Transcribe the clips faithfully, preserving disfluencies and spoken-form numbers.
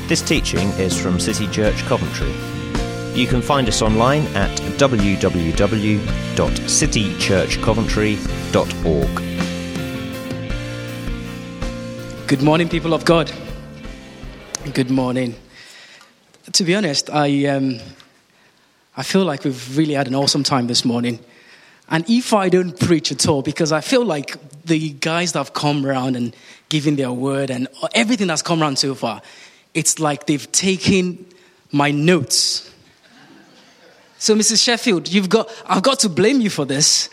This teaching is from City Church Coventry. You can find us online at w w w dot city church coventry dot org. Good morning, people of God. Good morning. To be honest, I um, I feel like we've really had an awesome time this morning. And if I don't preach at all, because I feel like the guys that have come around and given their word and everything that's come around so far, it's like they've taken my notes. So, Missus Sheffield, you've got I've got to blame you for this.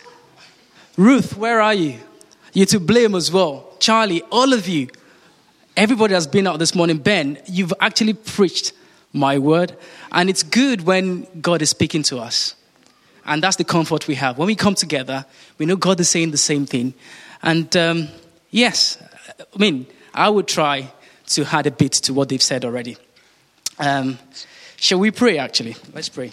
Ruth, where are you? You're to blame as well. Charlie, all of you. Everybody that's been out this morning. Ben, you've actually preached my word. And it's good when God is speaking to us. And that's the comfort we have. When we come together, we know God is saying the same thing. And um, yes, I mean, I would try to add a bit to what they've said already. Um, shall we pray, actually? Let's pray.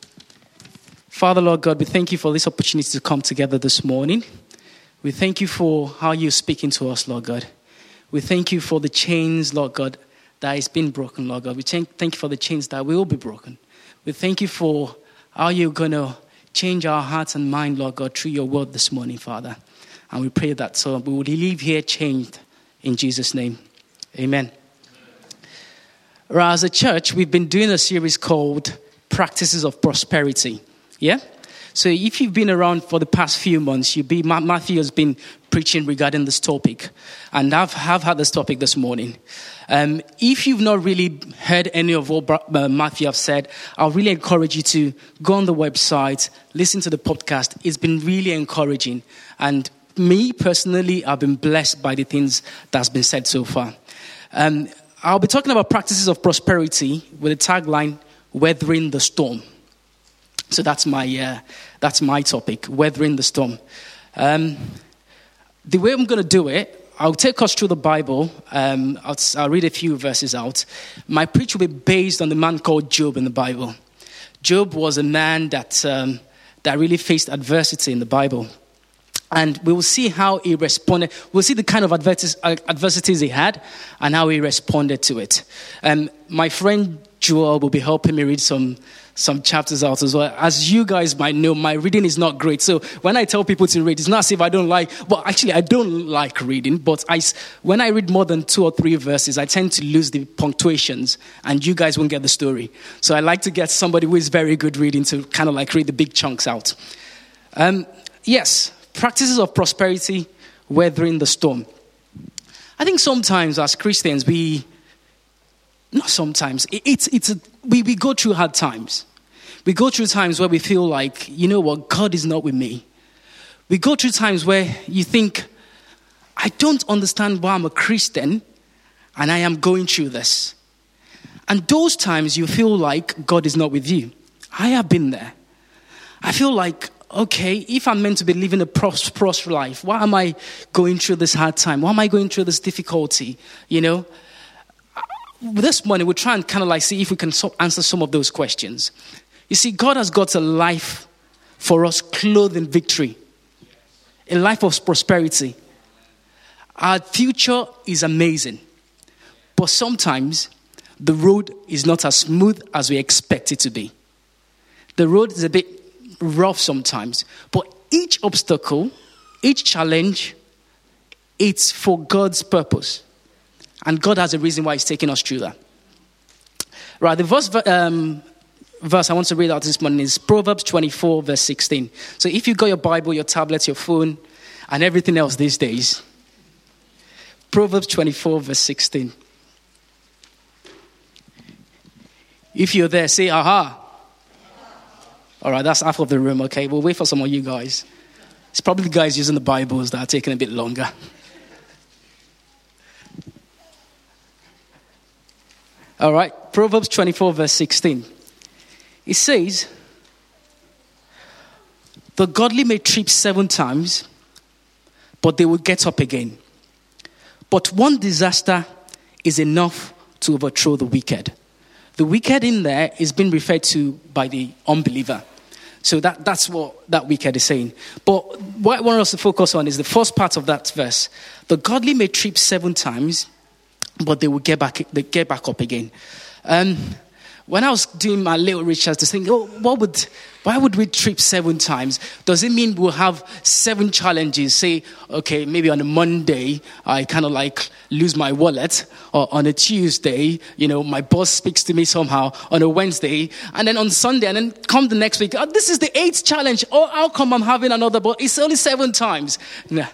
Father, Lord God, we thank you for this opportunity to come together this morning. We thank you for how you're speaking to us, Lord God. We thank you for the chains, Lord God, that has been broken, Lord God. We thank, thank you for the chains that will be broken. We thank you for how you're going to change our hearts and mind, Lord God, through your word this morning, Father. And we pray that so we will leave here changed in Jesus' name. Amen. Right, as a church, we've been doing a series called Practices of Prosperity. Yeah? So if you've been around for the past few months, you be Matthew has been preaching regarding this topic. And I've have had this topic this morning. Um, if you've not really heard any of what uh, Matthew have said, I'll really encourage you to go on the website, listen to the podcast. It's been really encouraging. And me personally, I've been blessed by the things that's been said so far. Um, I'll be talking about practices of prosperity with the tagline, Weathering the Storm. So that's my uh, that's my topic, weathering the storm. Um, the way I'm going to do it, I'll take us through the Bible. Um, I'll, I'll read a few verses out. My preach will be based on the man called Job in the Bible. Job was a man that um, that really faced adversity in the Bible. And we will see how he responded. We'll see the kind of adversities he had and how he responded to it. Um, my friend Joel will be helping me read some some chapters out as well. As you guys might know, my reading is not great. So when I tell people to read, it's not as if I don't like, well, actually I don't like reading, but I, when I read more than two or three verses, I tend to lose the punctuations and you guys won't get the story. So I like to get somebody who is very good reading to kind of like read the big chunks out. Um, yes, practices of prosperity, weathering the storm. I think sometimes as Christians, we... Not sometimes. It's it's a, we, we go through hard times. We go through times where we feel like, you know what, God is not with me. We go through times where you think, I don't understand why I'm a Christian and I am going through this. And those times you feel like God is not with you. I have been there. I feel like, okay, if I'm meant to be living a prosperous life, why am I going through this hard time? Why am I going through this difficulty? You know? This morning, we'll try and kind of like see if we can so answer some of those questions. You see, God has got a life for us clothed in victory. A life of prosperity. Our future is amazing. But sometimes, the road is not as smooth as we expect it to be. The road is a bit rough sometimes. But each obstacle, each challenge, it's for God's purpose. And God has a reason why he's taking us through that. Right, the verse, um, verse I want to read out this morning is Proverbs twenty-four, verse sixteen. So if you've got your Bible, your tablet, your phone, and everything else these days, Proverbs twenty-four, verse sixteen. If you're there, say, aha. All right, that's half of the room, okay? We'll wait for some of you guys. It's probably the guys using the Bibles that are taking a bit longer. All right, Proverbs twenty-four, verse sixteen. It says, the godly may trip seven times, but they will get up again. But one disaster is enough to overthrow the wicked. The wicked in there is being referred to by the unbeliever. So that, that's what that wicked is saying. But what I want us to focus on is the first part of that verse. The godly may trip seven times, but they will get back, they get back up again. Um, when I was doing my little research, to think, oh, what would, why would we trip seven times? Does it mean we'll have seven challenges? Say, okay, maybe on a Monday, I kind of like lose my wallet. Or on a Tuesday, you know, my boss speaks to me somehow. On a Wednesday, and then on Sunday, and then come the next week. Oh, this is the eighth challenge. Oh, how come I'm having another? But it's only seven times. Nah.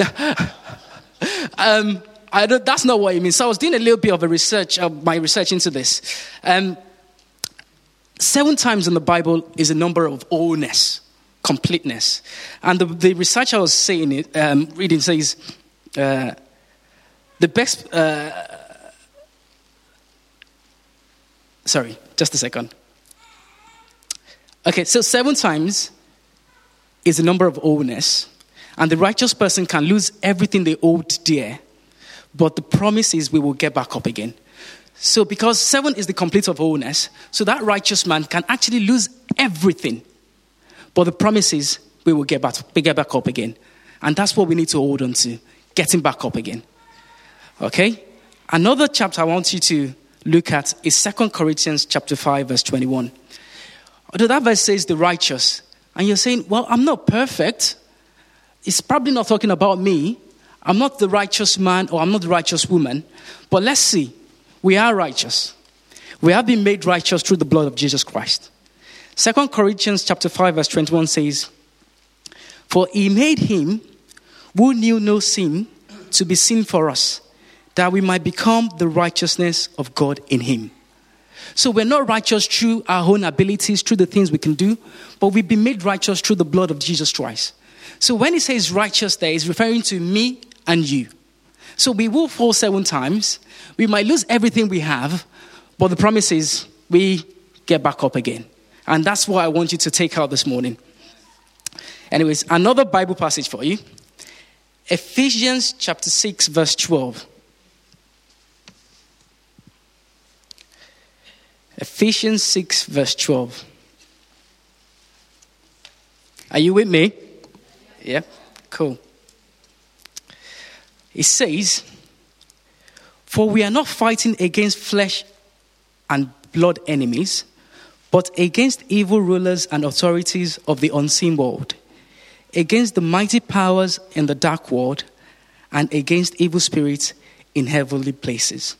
um, I don't, that's not what it means. So I was doing a little bit of a research, uh, my research into this. Um, seven times in the Bible is a number of wholeness, completeness. And the, the research I was saying, it, um, reading says, uh, the best, uh, sorry, just a second. Okay, so seven times is a number of wholeness. And the righteous person can lose everything they owed dear. But the promise is we will get back up again. So because seven is the complete of wholeness, so that righteous man can actually lose everything. But the promise is we will get back, we get back up again. And that's what we need to hold on to, getting back up again. Okay? Another chapter I want you to look at is Second Corinthians chapter five, verse twenty-one. Although that verse says the righteous, and you're saying, well, I'm not perfect. It's probably not talking about me. I'm not the righteous man or I'm not the righteous woman. But let's see. We are righteous. We have been made righteous through the blood of Jesus Christ. Second Corinthians chapter five verse twenty-one says, for he made him who knew no sin to be sin for us, that we might become the righteousness of God in him. So we're not righteous through our own abilities, through the things we can do, but we've been made righteous through the blood of Jesus Christ. So when he says righteous there, he's referring to me and you. So we will fall seven times. We might lose everything we have, but the promise is we get back up again. And that's what I want you to take out this morning. Anyways, another Bible passage for you. Ephesians chapter six, verse twelve. Ephesians six, verse twelve. Are you with me? Yeah? Cool. It says, for we are not fighting against flesh and blood enemies, but against evil rulers and authorities of the unseen world, against the mighty powers in the dark world, and against evil spirits in heavenly places.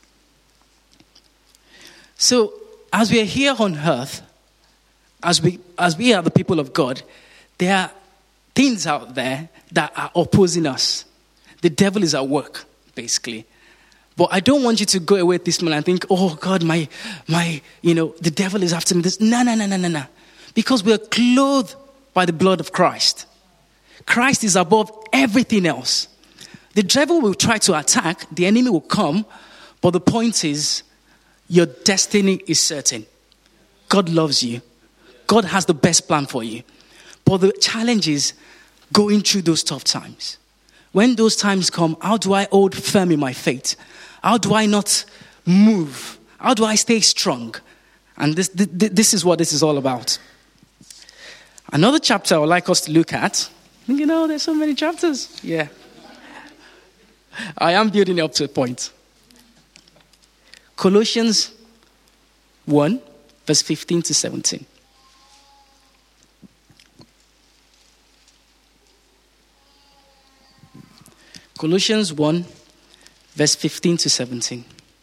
So, as we are here on earth, as we as we are the people of God, there are things out there that are opposing us. The devil is at work, basically. But I don't want you to go away this morning and think, oh God, my, my, you know, the devil is after me. This, no, no, no, no, no, no. Because we are clothed by the blood of Christ. Christ is above everything else. The devil will try to attack, the enemy will come, but the point is, your destiny is certain. God loves you. God has the best plan for you. But the challenge is going through those tough times. When those times come, how do I hold firm in my faith? How do I not move? How do I stay strong? And this, this, this is what this is all about. Another chapter I would like us to look at. You know, there's so many chapters. Yeah. I am building up to a point. Colossians one, verse fifteen to seventeen. Colossians one, verse fifteen to seventeen.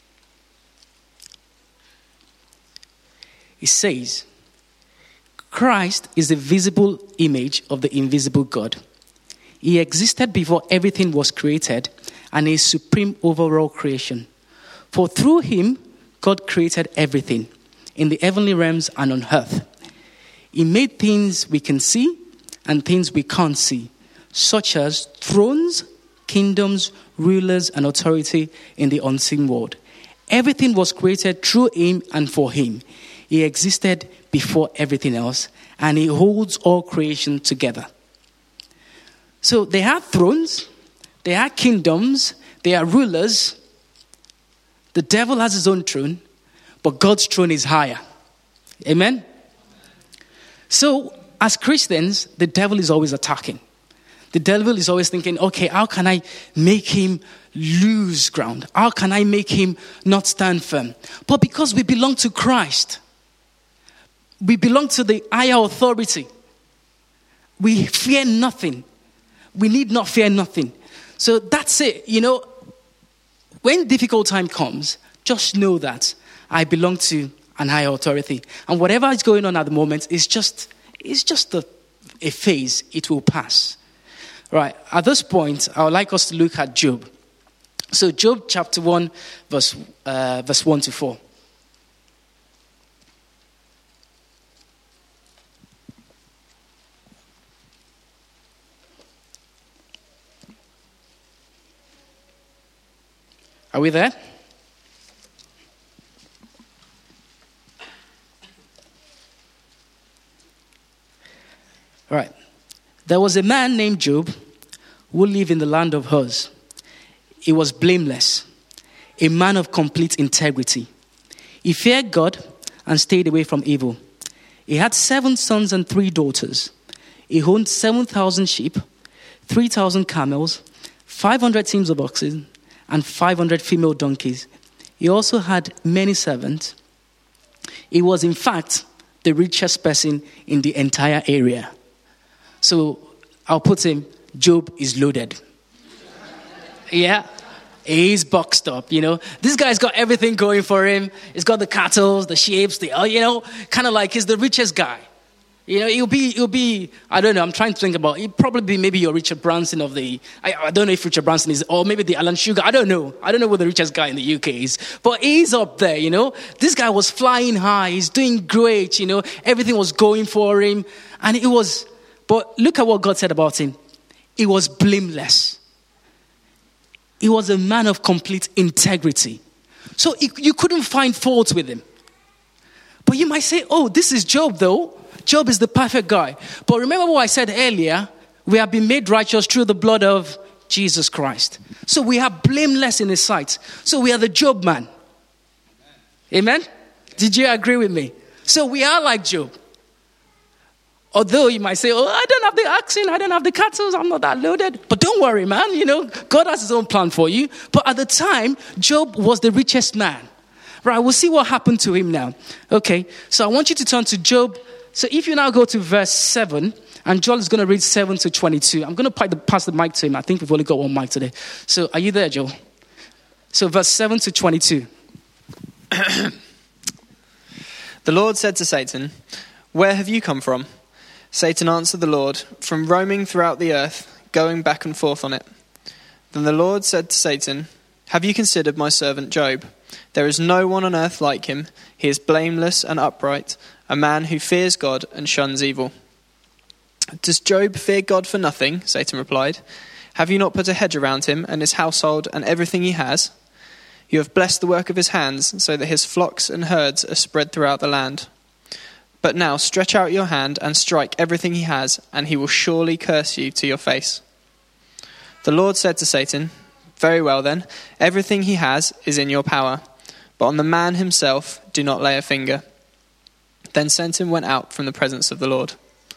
It says, Christ is the visible image of the invisible God. He existed before everything was created and is supreme over all creation. For through him, God created everything in the heavenly realms and on earth. He made things we can see and things we can't see, such as thrones, kingdoms, rulers, and authority in the unseen world. Everything was created through him and for him. He existed before everything else, and he holds all creation together. So they are thrones, they are kingdoms, they are rulers. The devil has his own throne, but God's throne is higher. Amen? So, as Christians, the devil is always attacking. The devil is always thinking, okay, how can I make him lose ground? How can I make him not stand firm? But because we belong to Christ, we belong to the higher authority, we fear nothing. We need not fear nothing. So that's it. You know, when difficult time comes, just know that I belong to an higher authority. And whatever is going on at the moment is just, it's just a, a phase. It will pass. Right. At this point, I would like us to look at Job. So Job chapter one, verse, uh, verse one to four. Are we there? All right. There was a man named Job who lived in the land of Uz. He was blameless, a man of complete integrity. He feared God and stayed away from evil. He had seven sons and three daughters. He owned seven thousand sheep, three thousand camels, five hundred teams of oxen, and five hundred female donkeys. He also had many servants. He was, in fact, the richest person in the entire area. So I'll put him, Job is loaded. Yeah, he's boxed up, you know. This guy's got everything going for him. He's got the cattle, the sheep, the, you know, kind of like he's the richest guy. You know, he'll be, he'll be, I don't know, I'm trying to think about, he'll probably be maybe your Richard Branson of the, I, I don't know if Richard Branson is, or maybe the Alan Sugar, I don't know. I don't know who the richest guy in the U K is, but he's up there, you know. This guy was flying high, he's doing great, you know. Everything was going for him, and it was, but look at what God said about him. He was blameless. He was a man of complete integrity. So he, you couldn't find fault with him. But you might say, oh, this is Job though. Job is the perfect guy. But remember what I said earlier, we have been made righteous through the blood of Jesus Christ. So we are blameless in his sight. So we are the Job man. Amen? Did you agree with me? So we are like Job. Although you might say, oh, I don't have the oxen, I don't have the cattle, I'm not that loaded. But don't worry, man. You know, God has his own plan for you. But at the time, Job was the richest man. Right, we'll see what happened to him now. Okay, so I want you to turn to Job. So if you now go to verse seven, and Joel is going to read seven to twenty-two. I'm going to pass the mic to him. I think we've only got one mic today. So are you there, Joel? So verse seven to twenty-two. The Lord said to Satan, "Where have you come from?" Satan answered the Lord, "From roaming throughout the earth, going back and forth on it." Then the Lord said to Satan, "Have you considered my servant Job? There is no one on earth like him. He is blameless and upright, a man who fears God and shuns evil." "Does Job fear God for nothing?" Satan replied. "Have you not put a hedge around him and his household and everything he has? You have blessed the work of his hands, so that his flocks and herds are spread throughout the land. But now stretch out your hand and strike everything he has, and he will surely curse you to your face." The Lord said to Satan, "Very well then, everything he has is in your power, but on the man himself do not lay a finger." Then Satan went out from the presence of the Lord.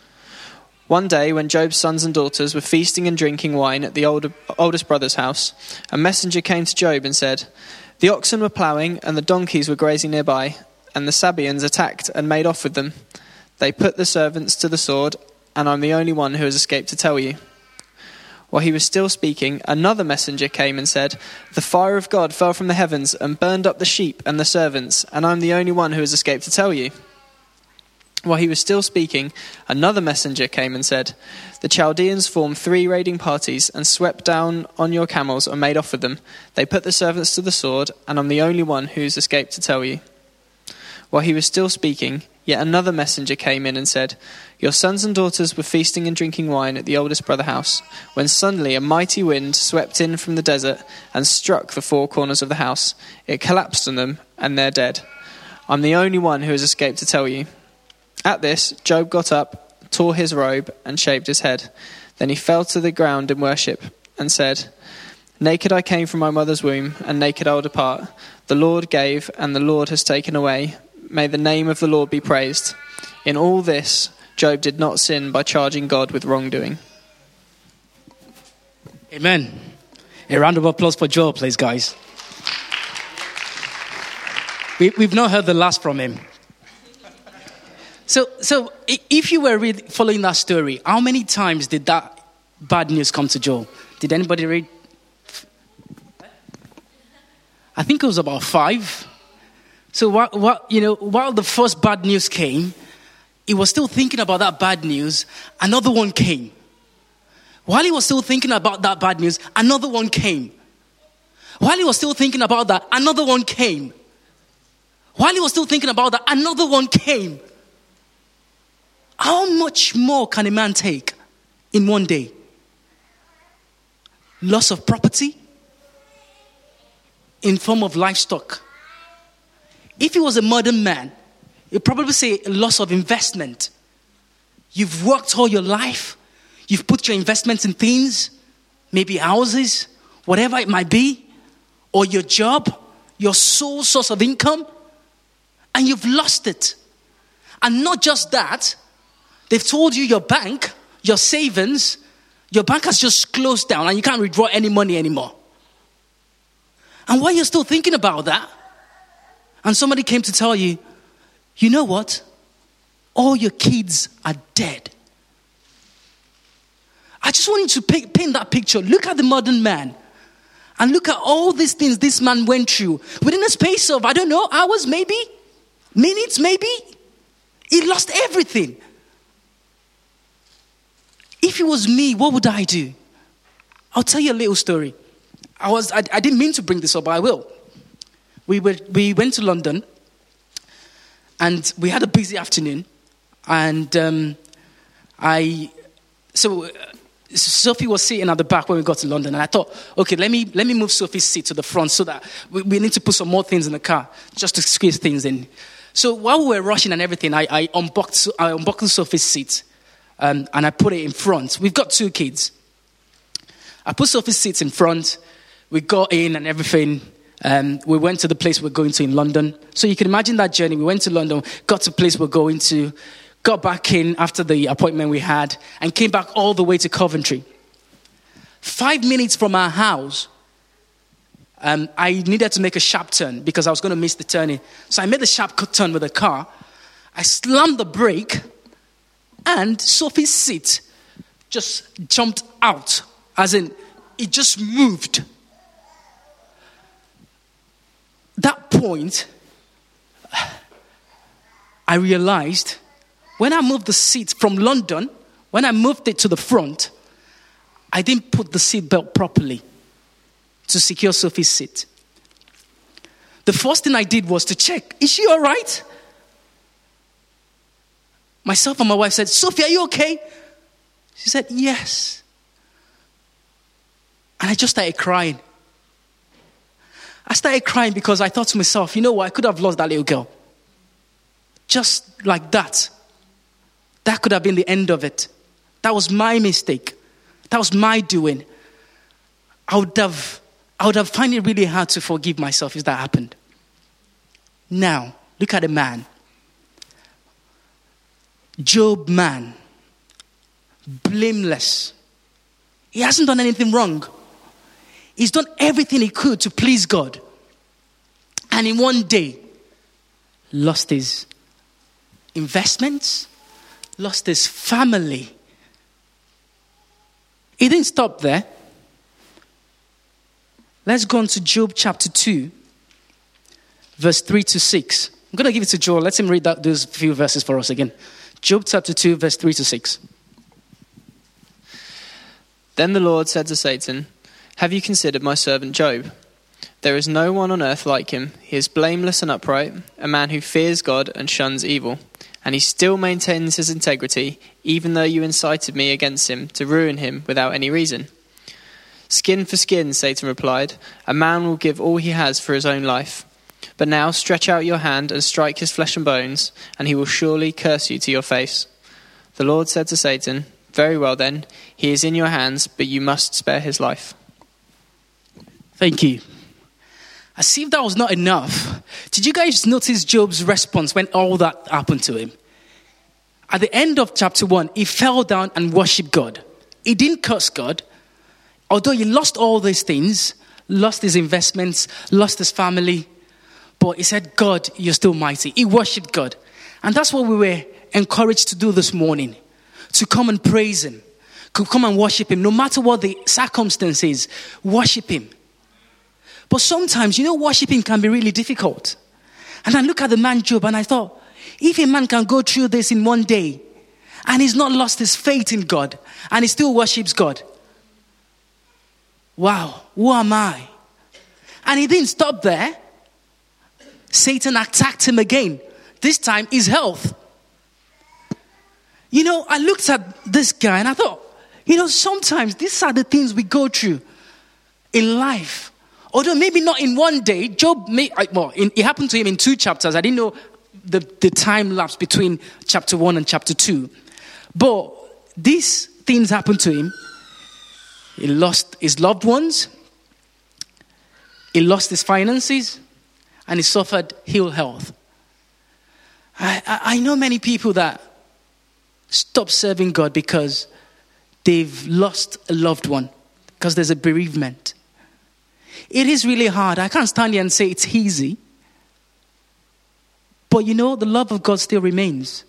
One day, when Job's sons and daughters were feasting and drinking wine at the older, oldest brother's house, a messenger came to Job and said, "The oxen were ploughing and the donkeys were grazing nearby, and the Sabaeans attacked and made off with them. They put the servants to the sword, and I'm the only one who has escaped to tell you." While he was still speaking, another messenger came and said, "The fire of God fell from the heavens and burned up the sheep and the servants, and I'm the only one who has escaped to tell you." While he was still speaking, another messenger came and said, "The Chaldeans formed three raiding parties and swept down on your camels and made off with them. They put the servants to the sword, and I'm the only one who's escaped to tell you." While he was still speaking, yet another messenger came in and said, "Your sons and daughters were feasting and drinking wine at the oldest brother's house, when suddenly a mighty wind swept in from the desert and struck the four corners of the house. It collapsed on them, and they're dead. I'm the only one who has escaped to tell you." At this, Job got up, tore his robe, and shaved his head. Then he fell to the ground in worship and said, "Naked I came from my mother's womb, and naked I will depart. The Lord gave, and the Lord has taken away. May the name of the Lord be praised." In all this, Job did not sin by charging God with wrongdoing. Amen. A round of applause for Joel, please, guys. We, we've not heard the last from him. So, so if you were read, following that story, how many times did that bad news come to Joel? Did anybody read? I think it was about five. So, what, what, you know, while the first bad news came, he was still thinking about that bad news. Another one came. While he was still thinking about that bad news, another one came. While he was still thinking about that, another one came. While he was still thinking about that, another one came. How much more can a man take in one day? Loss of property in form of livestock. If he was a modern man, he'd probably say a loss of investment. You've worked all your life. You've put your investments in things, maybe houses, whatever it might be, or your job, your sole source of income, and you've lost it. And not just that, they've told you your bank, your savings, your bank has just closed down and you can't withdraw any money anymore. And while you're still thinking about that, and somebody came to tell you, you know what? All your kids are dead. I just want you to paint, paint that picture. Look at the modern man. And look at all these things this man went through. Within a space of, I don't know, hours maybe? Minutes maybe? He lost everything. If it was me, what would I do? I'll tell you a little story. I was I, I didn't mean to bring this up, but I will. We were we went to London, and we had a busy afternoon, and um, I so uh, Sophie was sitting at the back when we got to London, and I thought, okay, let me let me move Sophie's seat to the front so that we, we need to put some more things in the car just to squeeze things in. So while we were rushing and everything, I, I unbuckled I unbuckled Sophie's seat, um, and I put it in front. We've got two kids. I put Sophie's seat in front. We got in and everything. Um, we went to the place we're going to in London. So you can imagine that journey. We went to London, got to the place we're going to, got back in after the appointment we had, and came back all the way to Coventry. Five minutes from our house, um, I needed to make a sharp turn because I was going to miss the turning. So I made the sharp turn with the car. I slammed the brake, and Sophie's seat just jumped out, as in it just moved. That point, I realized when I moved the seat from London, when I moved it to the front, I didn't put the seat belt properly to secure Sophie's seat. The first thing I did was to check, is she all right? Myself and my wife said, Sophie, are you okay? She said, yes. And I just started crying. I started crying because I thought to myself, you know what, I could have lost that little girl. Just like that. That could have been the end of it. That was my mistake. That was my doing. I would have, I would have found it really hard to forgive myself if that happened. Now, look at a man. Job man. Blameless. He hasn't done anything wrong. He's done everything he could to please God. And in one day, lost his investments, lost his family. He didn't stop there. Let's go on to Job chapter two, verse three to six. I'm going to give it to Joel. Let him read that, those few verses for us again. Job chapter two, verse three to six. Then the Lord said to Satan, have you considered my servant Job? There is no one on earth like him. He is blameless and upright, a man who fears God and shuns evil. And he still maintains his integrity, even though you incited me against him to ruin him without any reason. Skin for skin, Satan replied. A man will give all he has for his own life. But now stretch out your hand and strike his flesh and bones, and he will surely curse you to your face. The Lord said to Satan, very well then, he is in your hands, but you must spare his life. Thank you. As if that was not enough, did you guys notice Job's response when all that happened to him? At the end of chapter one, he fell down and worshipped God. He didn't curse God. Although he lost all these things, lost his investments, lost his family, but he said, God, you're still mighty. He worshipped God. And that's what we were encouraged to do this morning. To come and praise him. To come and worship him. No matter what the circumstances, worship him. But sometimes, you know, worshiping can be really difficult. And I look at the man Job and I thought, if a man can go through this in one day, and he's not lost his faith in God, and he still worships God. Wow, who am I? And he didn't stop there. Satan attacked him again. This time, his health. You know, I looked at this guy and I thought, you know, sometimes these are the things we go through in life. Although maybe not in one day. Job, may, well, in, it happened to him in two chapters. I didn't know the, the time lapse between chapter one and chapter two. But these things happened to him. He lost his loved ones. He lost his finances. And he suffered ill health. I, I, I know many people that stop serving God because they've lost a loved one. Because there's a bereavement. It is really hard. I can't stand here and say it's easy. But you know, the love of God still remains.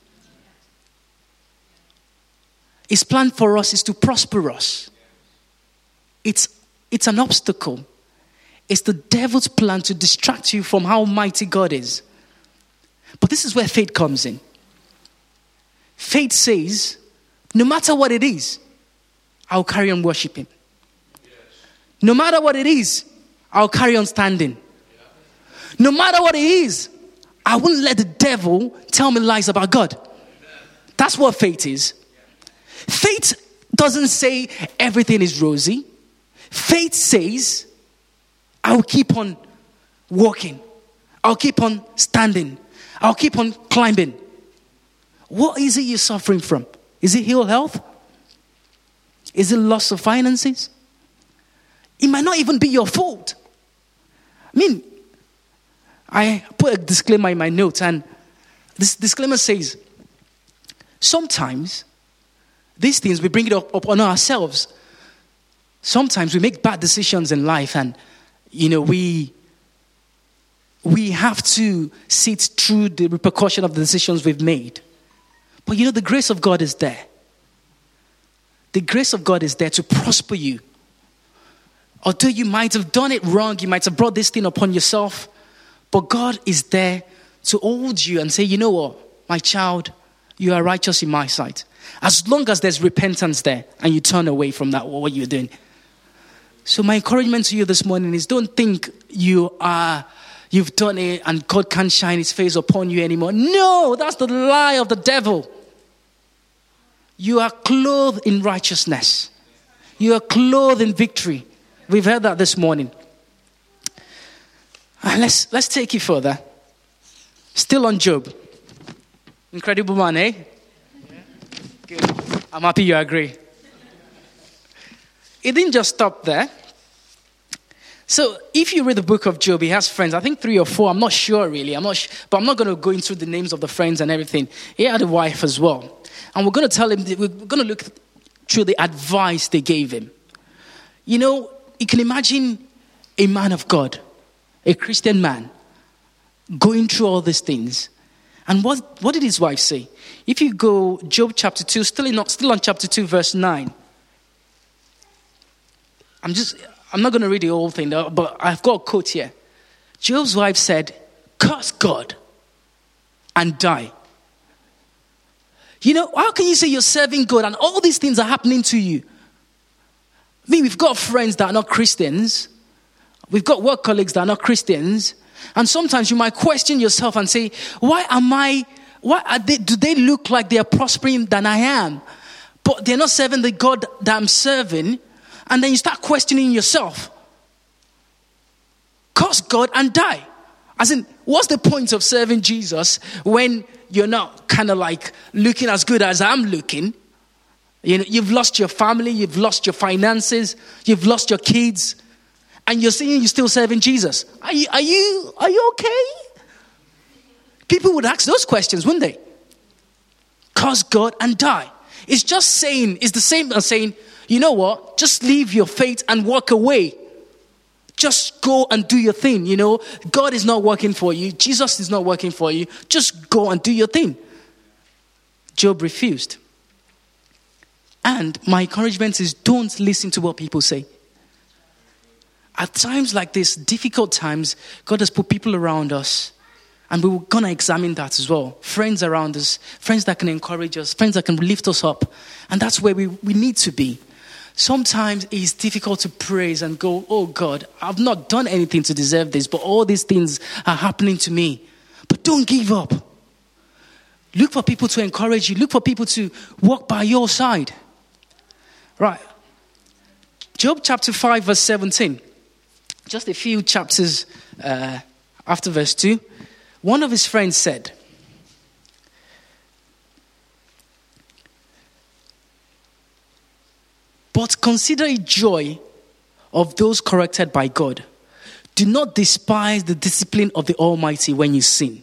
His plan for us is to prosper us. It's, it's an obstacle. It's the devil's plan to distract you from how mighty God is. But this is where faith comes in. Faith says, no matter what it is, I'll carry on worshiping. Yes. No matter what it is, I'll carry on standing. Yeah. No matter what it is, I wouldn't let the devil tell me lies about God. Amen. That's what faith is. Yeah. Faith doesn't say everything is rosy. Faith says, I'll keep on walking. I'll keep on standing. I'll keep on climbing. What is it you're suffering from? Is it ill health? Is it loss of finances? It might not even be your fault. I mean, I put a disclaimer in my notes, and this disclaimer says, sometimes these things, we bring it up, up on ourselves. Sometimes we make bad decisions in life, and, you know, we, we have to sit through the repercussion of the decisions we've made. But, you know, the grace of God is there. The grace of God is there to prosper you. Although you might have done it wrong, you might have brought this thing upon yourself, but God is there to hold you and say, you know what, my child, you are righteous in my sight. As long as there's repentance there and you turn away from that, what you're doing. So my encouragement to you this morning is, don't think you are, you've done it and God can't shine his face upon you anymore. No, that's the lie of the devil. You are clothed in righteousness. You are clothed in victory. We've heard that this morning. Uh, let's, let's take it further. Still on Job. Incredible man, eh? Yeah. Good. I'm happy you agree. It didn't just stop there. So if you read the book of Job, he has friends. I think three or four. I'm not sure really. I'm not sh- but I'm not going to go into the names of the friends and everything. He had a wife as well. And we're going to tell him, we're going to look through the advice they gave him. You know, you can imagine a man of God, a Christian man, going through all these things. And what, what did his wife say? If you go Job chapter two, still, in, still on chapter two, verse nine. I'm just, I'm not going to read the whole thing, but I've got a quote here. Job's wife said, curse God and die. You know, how can you say you're serving God and all these things are happening to you? I mean, we've got friends that are not Christians. We've got work colleagues that are not Christians. And sometimes you might question yourself and say, why am I, why are they, do they look like they are prospering than I am? But they're not serving the God that I'm serving. And then you start questioning yourself. Curse God and die. As in, what's the point of serving Jesus when you're not kind of like looking as good as I'm looking? You know, you've lost your family, you've lost your finances, you've lost your kids, and you're saying you're still serving Jesus. Are you, are you, are you okay? People would ask those questions, wouldn't they? Curse God and die. It's just saying, it's the same as saying, you know what, just leave your faith and walk away. Just go and do your thing, you know. God is not working for you. Jesus is not working for you. Just go and do your thing. Job refused. And my encouragement is, don't listen to what people say. At times like this, difficult times, God has put people around us. And we're going to examine that as well. Friends around us, friends that can encourage us, friends that can lift us up. And that's where we, we need to be. Sometimes it's difficult to praise and go, oh God, I've not done anything to deserve this, but all these things are happening to me. But don't give up. Look for people to encourage you. Look for people to walk by your side. Right. Job chapter five, verse seventeen. Just a few chapters uh, after verse two. One of his friends said, but consider it joy of those corrected by God. Do not despise the discipline of the Almighty when you sin.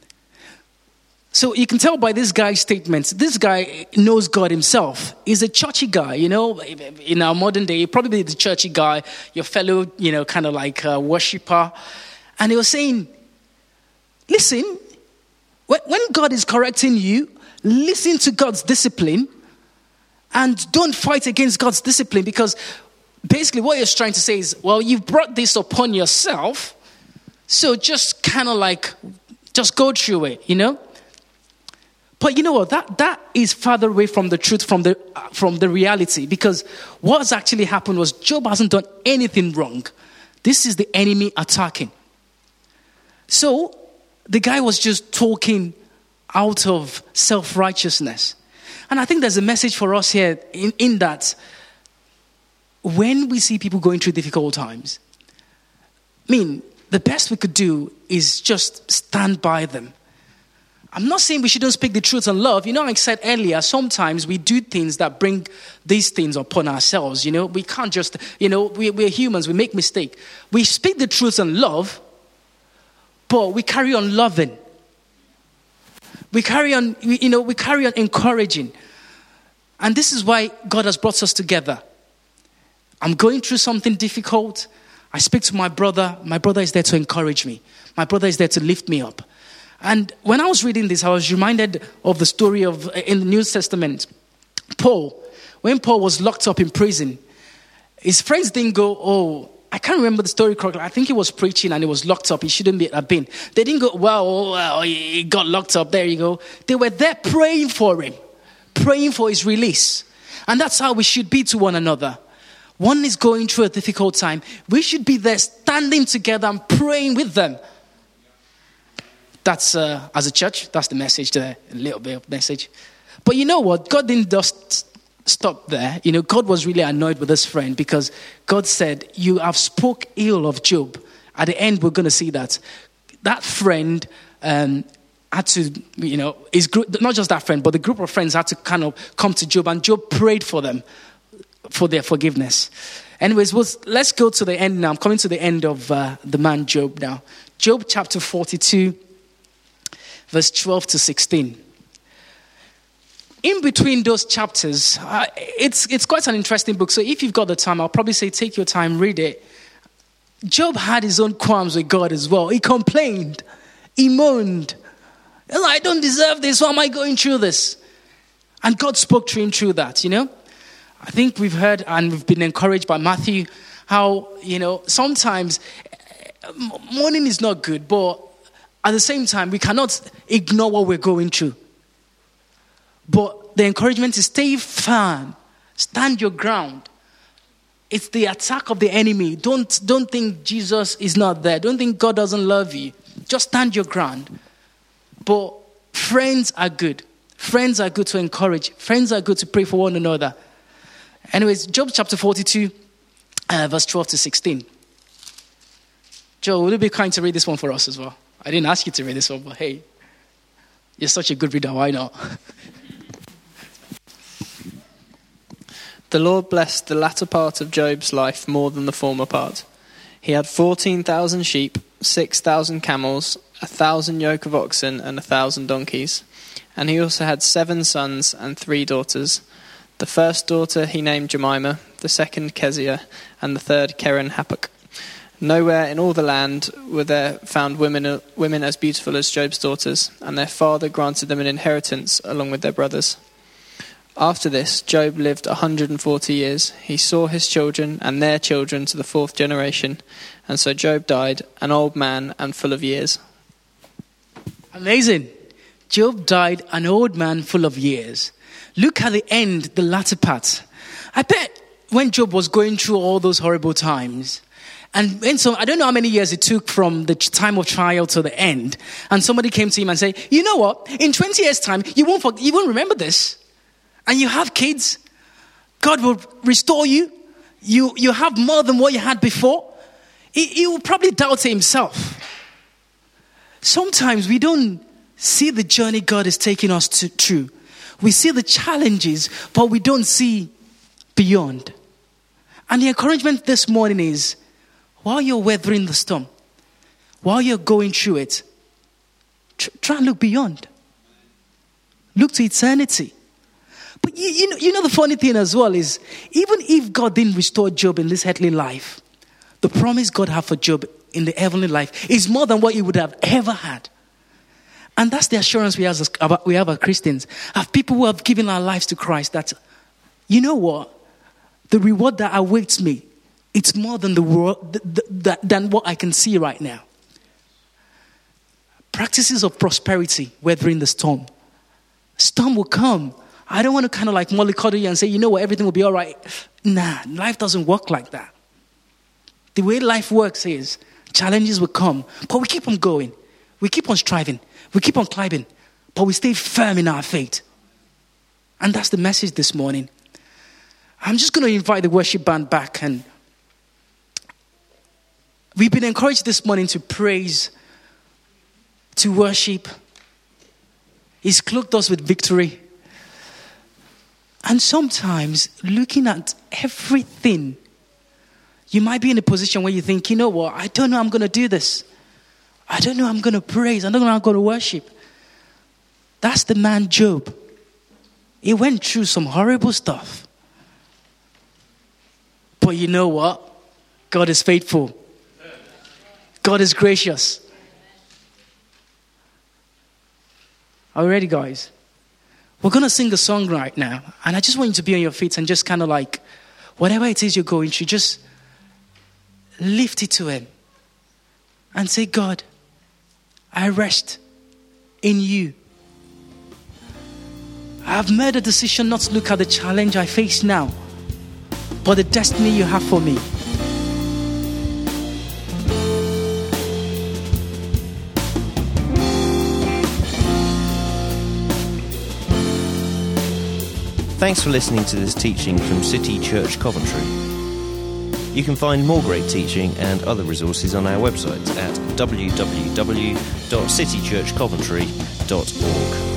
So you can tell by this guy's statements, this guy knows God himself. He's a churchy guy, you know, in our modern day, probably the churchy guy, your fellow, you know, kind of like a worshiper. And he was saying, listen, when God is correcting you, listen to God's discipline and don't fight against God's discipline, because basically what he's trying to say is, well, you've brought this upon yourself, so just kind of like, just go through it, you know? But you know what? That that is farther away from the truth, from the uh, from the reality. Because what's actually happened was Job hasn't done anything wrong. This is the enemy attacking. So the guy was just talking out of self-righteousness. And I think there's a message for us here in, in that when we see people going through difficult times, I mean, the best we could do is just stand by them. I'm not saying we shouldn't speak the truth and love. You know, like I said earlier, sometimes we do things that bring these things upon ourselves. You know, we can't just, you know, we, we're humans, we make mistakes. We speak the truth and love, but we carry on loving. We carry on, you know, we carry on encouraging. And this is why God has brought us together. I'm going through something difficult. I speak to my brother. My brother is there to encourage me. My brother is there to lift me up. And when I was reading this, I was reminded of the story of, in the New Testament, Paul. When Paul was locked up in prison, his friends didn't go, oh, I can't remember the story correctly. I think he was preaching and he was locked up. He shouldn't be, have been. They didn't go, well, well, he got locked up. There you go. They were there praying for him, praying for his release. And that's how we should be to one another. One is going through a difficult time. We should be there standing together and praying with them. That's, uh, as a church, that's the message there, a little bit of message. But you know what? God didn't just stop there. You know, God was really annoyed with this friend because God said, you have spoke ill of Job. At the end, we're going to see that. That friend um, had to, you know, his group, not just that friend, but the group of friends had to kind of come to Job, and Job prayed for them, for their forgiveness. Anyways, we'll, let's go to the end now. I'm coming to the end of uh, the man Job now. Job chapter forty-two. Verse twelve to sixteen. In between those chapters, uh, it's it's quite an interesting book. So if you've got the time, I'll probably say take your time, read it. Job had his own qualms with God as well. He complained. He moaned. I don't deserve this. Why am I going through this? And God spoke to him through that, you know. I think we've heard and we've been encouraged by Matthew how, you know, sometimes mourning is not good, but at the same time, we cannot ignore what we're going through. But the encouragement is stay firm. Stand your ground. It's the attack of the enemy. Don't, don't think Jesus is not there. Don't think God doesn't love you. Just stand your ground. But friends are good. Friends are good to encourage. Friends are good to pray for one another. Anyways, Job chapter forty-two, uh, verse twelve to sixteen. Joe, will you be kind to read this one for us as well? I didn't ask you to read this one, but hey, you're such a good reader, why not? The Lord blessed the latter part of Job's life more than the former part. He had fourteen thousand sheep, six thousand camels, a thousand yoke of oxen and a thousand donkeys. And he also had seven sons and three daughters. The first daughter he named Jemima, the second Kezia, and the third Keren-Happuch. Nowhere in all the land were there found women women as beautiful as Job's daughters, and their father granted them an inheritance along with their brothers. After this, Job lived a hundred and forty years. He saw his children and their children to the fourth generation, and so Job died, an old man and full of years. Amazing. Job died an old man full of years. Look at the end, the latter part. I bet when Job was going through all those horrible times, and, and so I don't know how many years it took from the time of trial to the end, and somebody came to him and said, you know what, in twenty years' time, you won't, forget, you won't remember this. And you have kids, God will restore you. You you have more than what you had before. He, he will probably doubt himself. Sometimes we don't see the journey God is taking us to, through. We see the challenges, but we don't see beyond. And the encouragement this morning is, while you're weathering the storm, while you're going through it, tr- try and look beyond. Look to eternity. But you, you know, you know the funny thing as well is, even if God didn't restore Job in this earthly life, the promise God had for Job in the heavenly life is more than what he would have ever had. And that's the assurance we have as, we have as Christians, as people who have given our lives to Christ, that, you know what, the reward that awaits me, it's more than the world, the, the, the, than what I can see right now. Practices of prosperity, weathering the storm. Storm will come. I don't want to kind of like mollycoddle you and say, you know what, everything will be all right. Nah, life doesn't work like that. The way life works is, challenges will come, but we keep on going. We keep on striving. We keep on climbing, but we stay firm in our faith. And that's the message this morning. I'm just going to invite the worship band back, and we've been encouraged this morning to praise, to worship. He's cloaked us with victory. And sometimes, looking at everything, you might be in a position where you think, you know what, I don't know I'm going to do this. I don't know I'm going to praise. I don't know I'm going to worship. That's the man Job. He went through some horrible stuff. But you know what? God is faithful. God is gracious. Are you ready, guys? We're going to sing a song right now. And I just want you to be on your feet and just kind of like, whatever it is you're going through, just lift it to him. And say, God, I rest in you. I have made a decision not to look at the challenge I face now, but the destiny you have for me. Thanks for listening to this teaching from City Church Coventry. You can find more great teaching and other resources on our website at w w w dot city church coventry dot org.